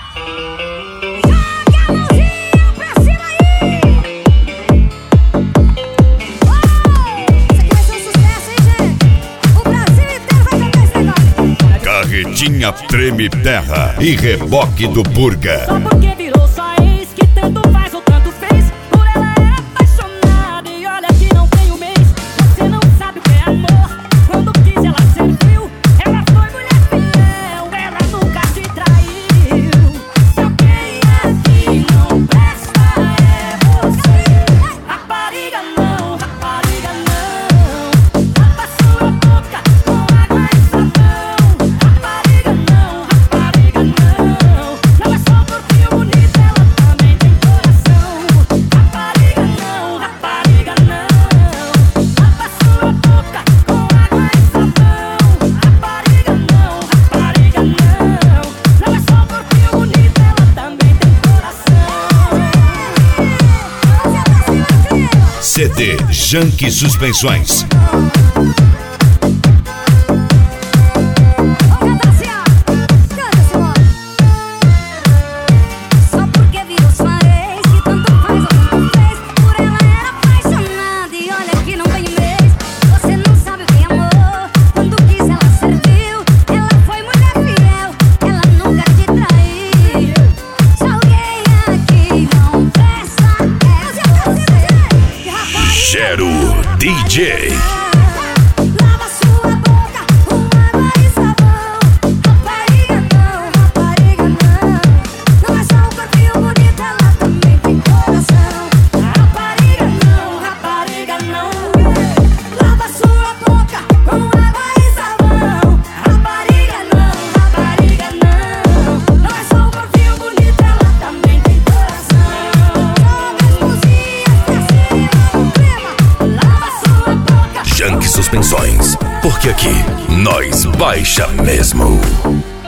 Carretinha treme terra e reboque do Purga. Só porque virou sua ex, que tanto faz ou tanto fez. Por ela era apaixonada e olha que não tem um mês. Você não sabe o que é amor. Quando quis ela serviu. Ela foi mulher fiel, ela nunca te traiu. Se alguém aqui não presta é você. Rapariga não, rapariga não. Lava sua boca com água e sabão. Rapariga não, rapariga não. Não é só porque bonita, ela também tem coração. Rapariga não, rapariga não. Lava sua boca com água e sabão. Rapariga não, rapariga não. Não é só porque bonita, ela também tem coração. CD Jank Suspensões. Só porque virou sua ex, que tanto faz ou tanto fez. Por ela era apaixonada e olha que não tem mês. Você não sabe o que é amor. Quando quis ela serviu. Ela foi mulher fiel, ela nunca te traiu. Se alguém aqui não presta é você. Gero DJ. Lava sua boca com água e sabão. Rapariga não, rapariga não. Não é só um perfil bonito, ela também tem coração. Rapariga não, rapariga não. Lava sua boca com água e sabão. Rapariga não, rapariga não. Não é só um perfil bonito, ela também tem coração. Joga as mãozinhas pra cima no clima. Lava sua boca. Jank Suspensões, porque aqui nós baixa mesmo.